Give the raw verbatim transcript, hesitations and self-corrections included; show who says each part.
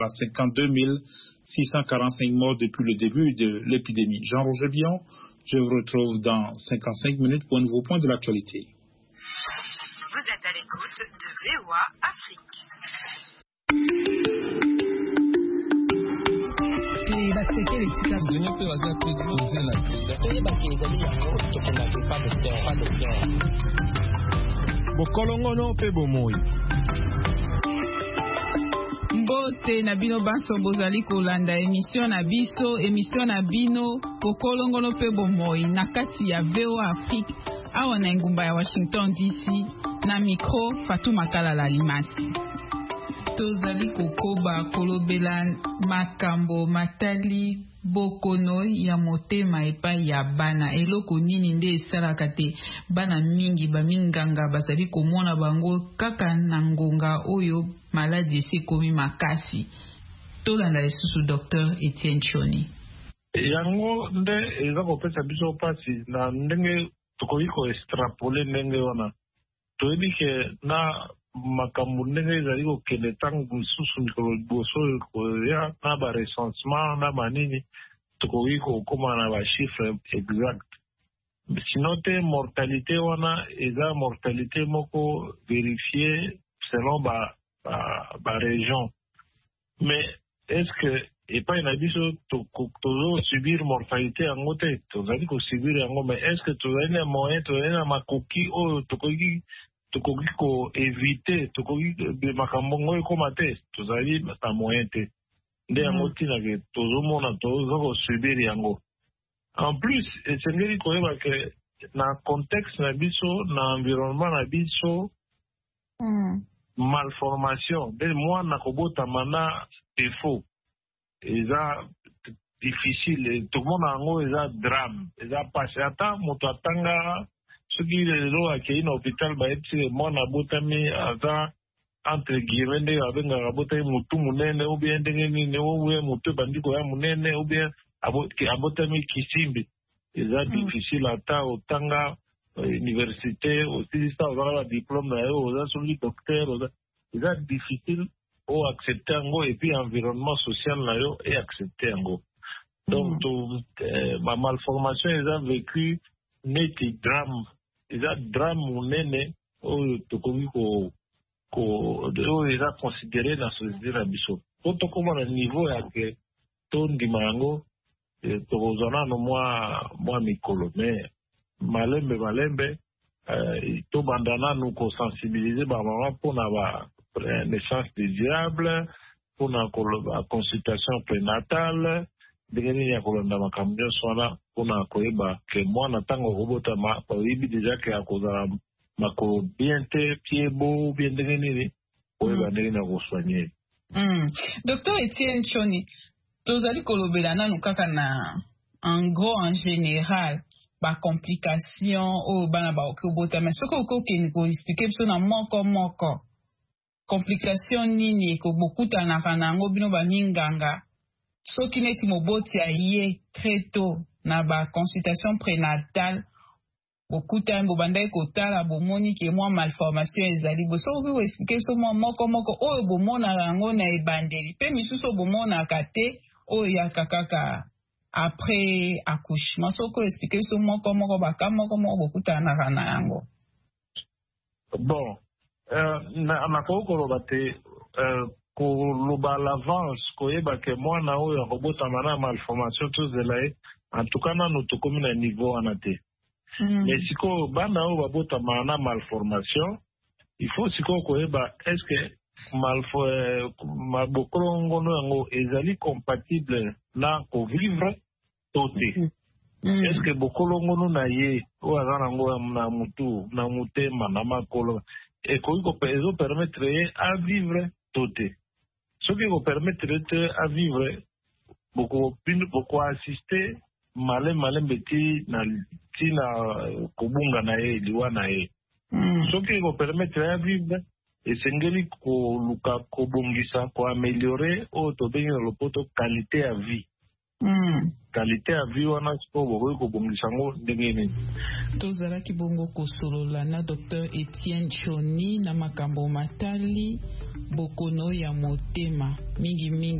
Speaker 1: cinquante-deux mille six cent quarante-cinq morts depuis le début de l'épidémie. Jean-Roger Bion, je vous retrouve dans cinquante-cinq minutes pour un nouveau point de l'actualité.
Speaker 2: Vous êtes à l'écoute de V O A Afrique.
Speaker 3: Mbote na bino baso bozali kolanda émission na biso émission na bino pokolongono pe bomoi na kati ya V O A Afrique awa na ngumba ya Washington D C na micro Fatou Makala Limasi. Tozali kokoba kolobela makambo matali bokono ya motema epai ya bana eloko nini nde esalaka te bana mingi baminganga bazali komona bango kaka na ngonga oyo maladi esekomi makasi. Tolanda lisusu Docteur Etienne Choni.
Speaker 4: Yango nde eza kopesa biso pasi na ndenge tokoki ko extrapole ndenge wana toyebi ke na makambo ndenge ezali kokende ntango mosusu mikolo liboso ya na barecensement na banini tokoki kokoma na bachiffre exact. Sino te mortalité wana eza mortalité moko vérifiée selon ba ba région. Mais est-ce que epai na biso tozo subir mortalité yango te tozali kosubir yango, mais est-ce que tozali na moyen tozali na makoki oyo tokoki tokoki ko éviter tokoki de makambo ngo ekoma te tozali na moyen te nde yango tina ke tozomona tozo kosubir yango. En plus esengeli koyeba ke na contexte na biso na environnement na biso mm. malformation nde mwana kobotama na défaut eza difficile tokomona yango eza drame eza pasi ata moto atanga soki lelo akei na hôpital bayebisi mwana abotami aza entre guillemets nde abengaka abotami motu munene ou bien ndenge nini ou bien motu ebandi koya munene ou bien abotami kisimbi eza difficile ata otanga université osilisa ozala badiplôme na yo oza soki docteur eza difficile o accepter yango et puis environnement social na yo et accepter yango. Donc ma malformation eza vécu neti drame eza drame munene oyo tokoki ko ko oyo eza considéré na société na biso po tokoma na niveau ya ke tondima yango tokozana no mwa mwa mikolo mais malembe malembe tobanda nanu kosensibiliser bamama mpona ba naissance désirable mpona koloba consultation prénatale ndenge nini ya kolanda makambo nyonso wana mpona koyeba ke mwana ntango okobotama oyebi deja ke akozala makolo bien te pie bo bien ndenge nini oyeba ndenge nini akosoigne.
Speaker 3: Docteur Etienne Choni, tozali kolobela nanu kaka na en gros en général ba complication oyo bana baoki kobotama soki okokende koexplike biso na moko moko complication nini ekobokutanaka na yango bino baminganga soki neti moboti aye très tôt na ba consultation prénatale bokutani bobandaki kotala bomoni ke mwa malformation ezali bo soki koexplike biso mwa moko moko oyo bomonaka yango na ebandeli mpe misusu bomonaka te oyo yaka kaka après accouchement soki expliquer biso moko moko baka moko moko bokutanaka na yango.
Speaker 4: Bon nakoki koloba te koloba l'avance koyeba ke mwana oyo akobotama na malformation tozela ye en tout cas nanu tokomi na niveau wana te. Mais sikoyo bana oyo babotama na malformation il faut sikoyo koyeba est-ce que mabokolo ngono yango ezali compatible na kovivre to te. Est-ce que bokolo ngono na ye oyo aza nango na mutu na motema na makolo ekoki ezopermettre ye avivre to te. Soki ekopermettre te avivre bokoassiste male malembe ti na kobunga na ye liwa na ye. Soki ekopermettre ye avivre esengeli koluka kobongisa koameliore oyo tobengi na lopoto qualité ya vie.
Speaker 3: Mm.
Speaker 4: Qualité ya vie wana siko bokoki kobongisa yango ndenge nini.
Speaker 5: Tozalaki bongo kosolola na Docteur Etienne Choni na makambo matali bokono ya motema mingi mingi.